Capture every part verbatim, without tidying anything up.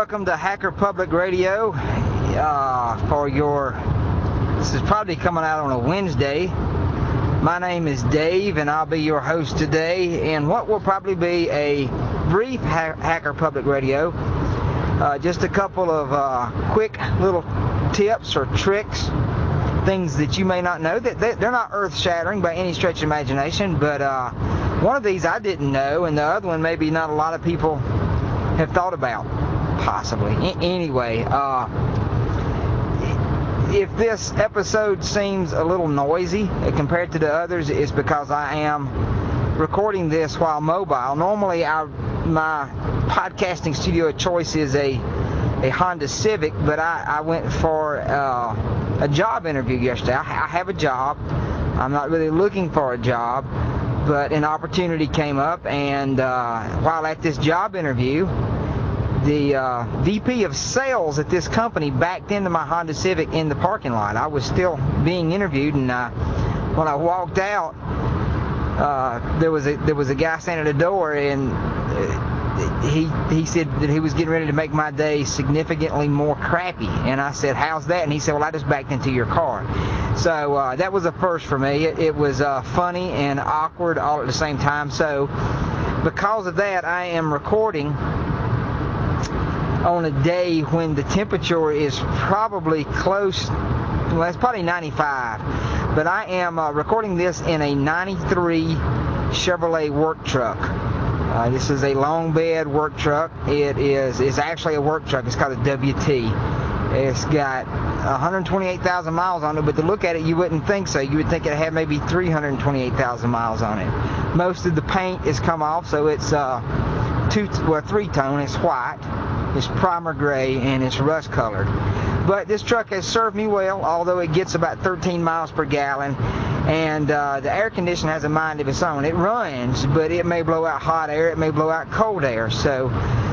welcome to Hacker Public Radio uh, for your, this is probably coming out on a Wednesday. My name is Dave and I'll be your host today in what will probably be a brief ha Hacker Public Radio. Uh, just a couple of uh, quick little tips or tricks, things that you may not know. That they're not earth-shattering by any stretch of imagination, but uh, one of these I didn't know, and the other one maybe not a lot of people have thought about, possibly. A anyway, uh, if this episode seems a little noisy compared to the others, it's because I am recording this while mobile. Normally, I, my podcasting studio of choice is a a Honda Civic, but I, I went for uh, a job interview yesterday. I, I have a job. I'm not really looking for a job, but an opportunity came up, and uh, while at this job interview, the uh, V P of sales at this company backed into my Honda Civic in the parking lot. I was still being interviewed, and uh, when I walked out, uh, there was a there was a guy standing at the door, and uh, he he said that he was getting ready to make my day significantly more crappy. And I said, "How's that?" And he said, "Well, I just backed into your car." So uh, that was a first for me. It, it was uh, funny and awkward all at the same time. So because of that, I am recording on a day when the temperature is probably close, well, it's probably ninety-five, but I am uh, recording this in a ninety-three Chevrolet work truck. Uh, this is a long bed work truck. It is it's actually a work truck. It's called a W T. It's got one hundred twenty-eight thousand miles on it, but to look at it, you wouldn't think so. You would think it had maybe three hundred twenty-eight thousand miles on it. Most of the paint is come off, so it's uh, two, well, three-tone. It's white. It's primer gray, and it's rust colored. But this truck has served me well, although it gets about thirteen miles per gallon, and uh, the air conditioner has a mind of its own. It runs, but it may blow out hot air, it may blow out cold air. So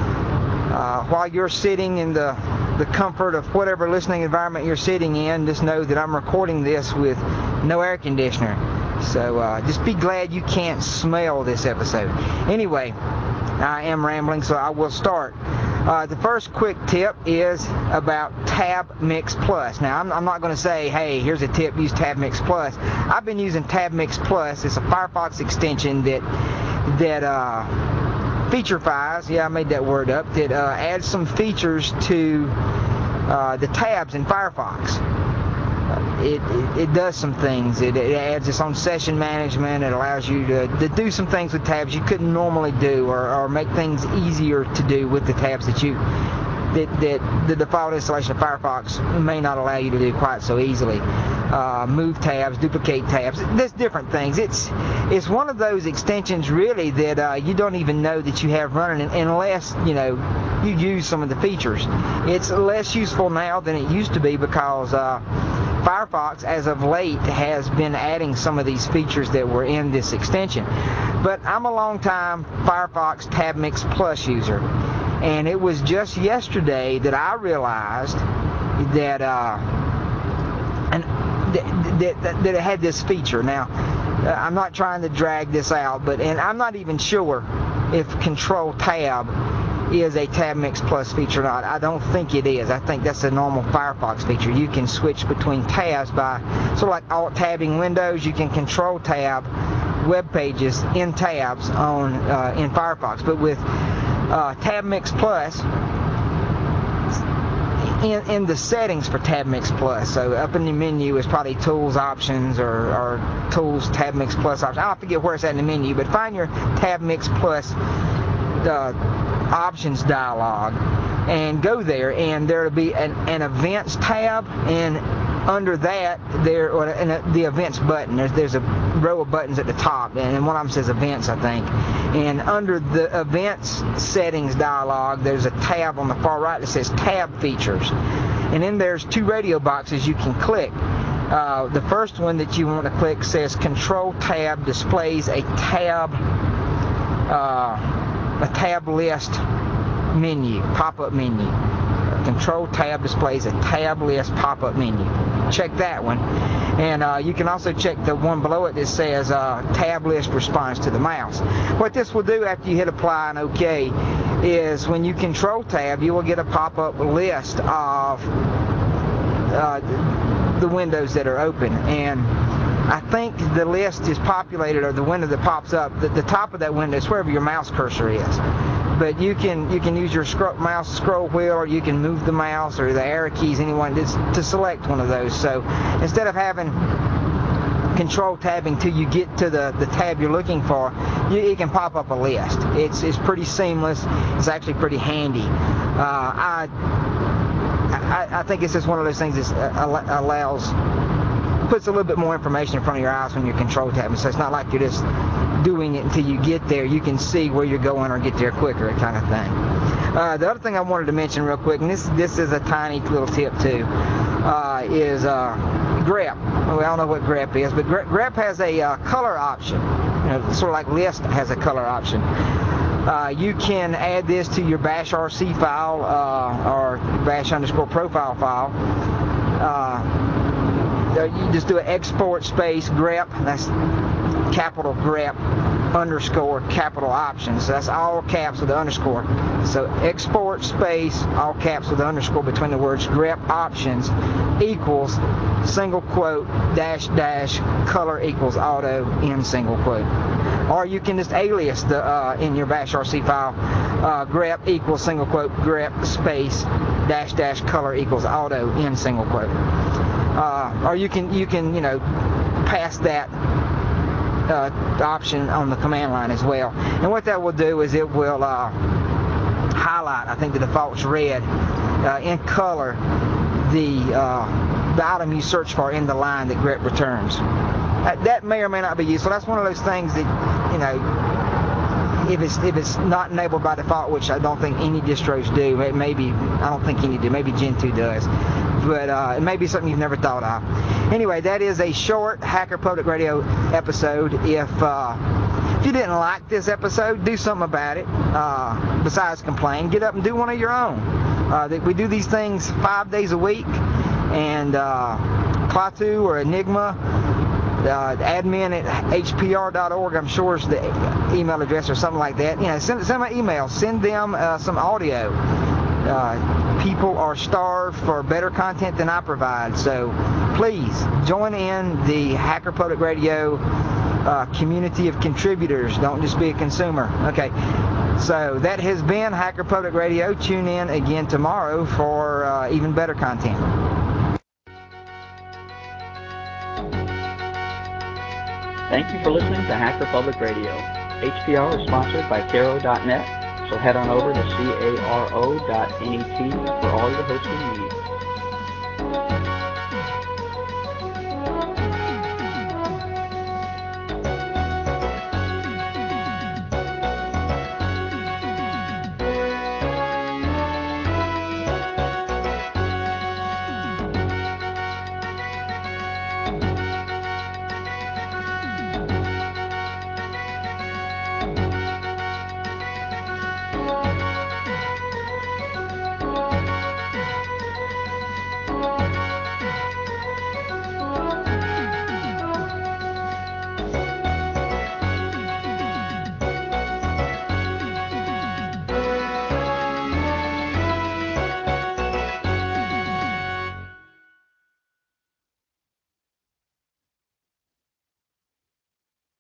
uh, while you're sitting in the the comfort of whatever listening environment you're sitting in, just know that I'm recording this with no air conditioner. So uh, just be glad you can't smell this episode. Anyway, I am rambling, so I will start. Uh, the first quick tip is about Tab Mix Plus. Now, I'm, I'm not going to say, hey, here's a tip, use Tab Mix Plus. I've been using Tab Mix Plus. It's a Firefox extension that that uh, feature-fies, yeah, I made that word up, that uh, adds some features to uh, the tabs in Firefox. It, it, it does some things. It, it adds its own session management. It allows you to, to do some things with tabs you couldn't normally do, or, or make things easier to do with the tabs that you that, that the default installation of Firefox may not allow you to do quite so easily. Uh, move tabs, duplicate tabs, there's different things. It's it's one of those extensions really that uh, you don't even know that you have running unless you know you use some of the features. It's less useful now than it used to be because uh, Firefox, as of late, has been adding some of these features that were in this extension. But I'm a long-time Firefox Tab Mix Plus user, and it was just yesterday that I realized that uh, and that, that, that, that it had this feature. Now, uh, I'm not trying to drag this out, but and I'm not even sure if Control Tab is a Tab Mix Plus feature or not. I don't think it is. I think that's a normal Firefox feature. You can switch between tabs by sort of like alt-tabbing windows. You can Control Tab web pages in tabs on uh, in Firefox. But with uh, Tab Mix Plus, in, in the settings for Tab Mix Plus, so up in the menu is probably Tools Options or, or Tools Tab Mix Plus Options. I don't forget where it's at in the menu, but find your Tab Mix Plus uh, options dialog and go there, and there'll be an, an events tab, and under that there or in a, the events button there's there's a row of buttons at the top, and one of them says events, I think, and under the events settings dialog there's a tab on the far right that says tab features, and then there's two radio boxes you can click. Uh, the first one that you want to click says Control Tab displays a tab uh, a tab list menu, pop-up menu. Control Tab displays a tab list pop-up menu. Check that one. And uh, you can also check the one below it that says uh, tab list responds to the mouse. What this will do after you hit apply and OK, is when you control tab, you will get a pop-up list of uh, the windows that are open. And I think the list is populated, or the window that pops up, the, the top of that window is wherever your mouse cursor is. But you can you can use your scroll, mouse scroll wheel, or you can move the mouse or the arrow keys, anyone, to, to select one of those. So instead of having control tabbing till you get to the, the tab you're looking for, you, it can pop up a list. It's, it's pretty seamless. It's actually pretty handy. Uh, I, I I think it's just one of those things that allows, puts a little bit more information in front of your eyes when you're control tabbing. So it's not like you're just doing it until you get there. You can see where you're going or get there quicker, kind of thing. Uh, the other thing I wanted to mention real quick, and this this is a tiny little tip too, uh, is uh, grep. Well, I don't know what grep is, but grep has a uh, color option. You know, sort of like list has a color option. Uh, you can add this to your bash R C file uh, or bash underscore profile file. Uh, you just do an export space grep. That's capital grep underscore capital options. So that's all caps with the underscore. So export space all caps with the underscore between the words grep options equals single quote dash dash color equals auto in single quote. Or you can just alias the uh, in your bash R C file uh, grep equals single quote grep space dash dash color equals auto in single quote. Uh, or you can you can you know pass that uh, option on the command line as well. And what that will do is it will uh, highlight, I think the default's red, uh, in color the uh, the item you search for in the line that grep returns. Uh, that may or may not be useful. That's one of those things that, you know, if it's if it's not enabled by default, which I don't think any distros do, maybe I don't think any do, maybe Gentoo does, but uh, it may be something you've never thought of. Anyway, that is a short Hacker Public Radio episode. If uh, if you didn't like this episode, do something about it. Uh, besides complain, get up and do one of your own. Uh, that we do these things five days a week, and uh, Klaatu or Enigma. Uh, admin at H P R dot org, I'm sure is the email address or something like that. You know, send, send my email, send them uh, some audio. Uh, people are starved for better content than I provide, so please join in the Hacker Public Radio uh, community of contributors. Don't just be a consumer. Okay, so that has been Hacker Public Radio. Tune in again tomorrow for uh, even better content. Thank you for listening to Hacker Public Radio. H P R is sponsored by Caro dot net, so head on over to caro dot net for all your hosting needs.